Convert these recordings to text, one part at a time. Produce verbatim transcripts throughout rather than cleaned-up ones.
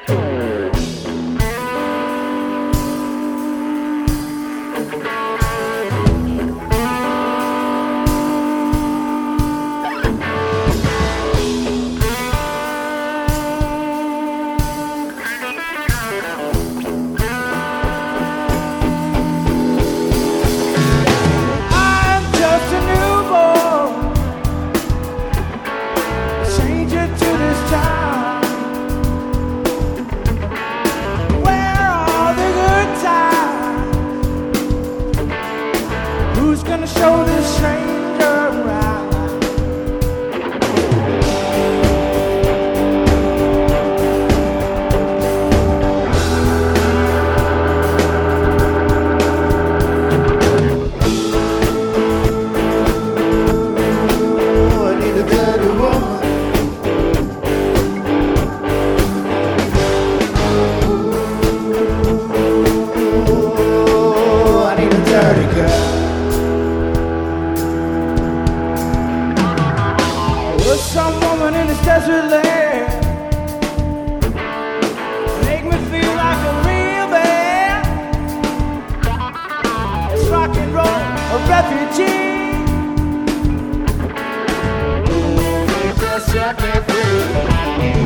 Who's gonna show this stranger around? Oh, I need a dirty woman. Oh, I need a dirty girl. There's some woman in this desert land make me feel like a real man. It's rock and roll, a refugee. Ooh, just set me free.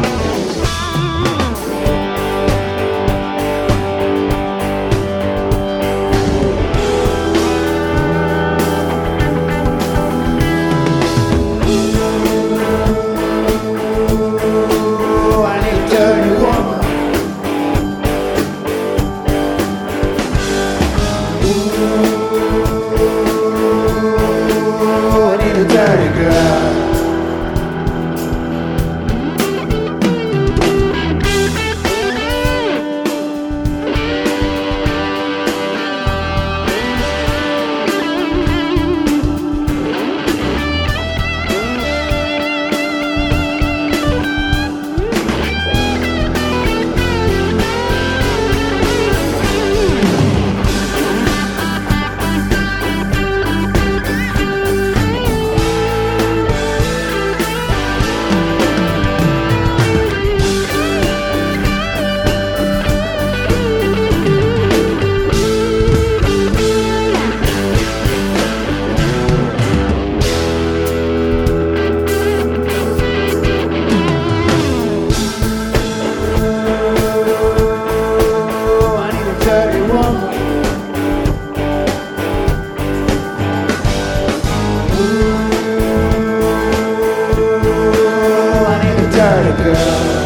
Dirty girl. Dirty girl.